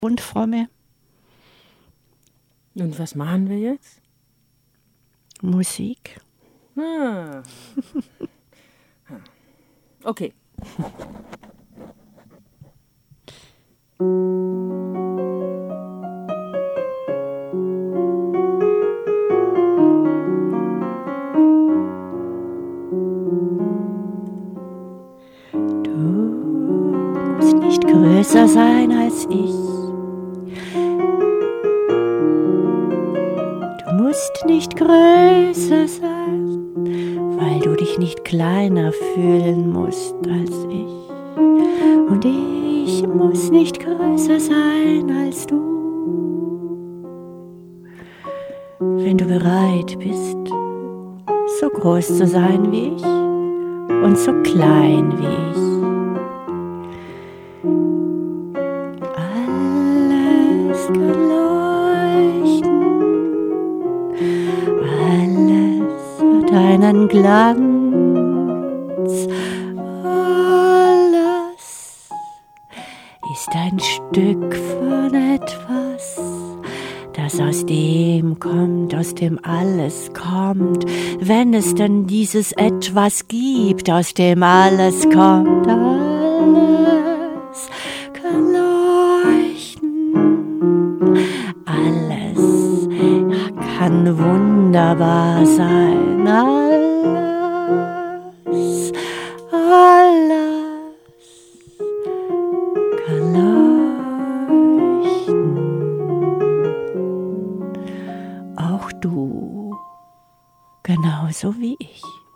und fromme. Und was machen wir jetzt? Musik. Ah. Okay. Du musst nicht größer sein als ich. Du musst nicht größer sein, weil du dich nicht kleiner fühlen musst als ich. Und ich muss nicht größer sein als du. Wenn du bereit bist, so groß zu sein wie ich und so klein wie ich. Alles kann leuchten, alles hat einen Glanz, alles ist ein Stück von etwas, das aus dem kommt, aus dem alles kommt, wenn es denn dieses Etwas gibt, aus dem alles kommt. Alles kann leuchten, alles kann wunderbar sein, alles, alles kann leuchten. Auch du, genauso wie ich.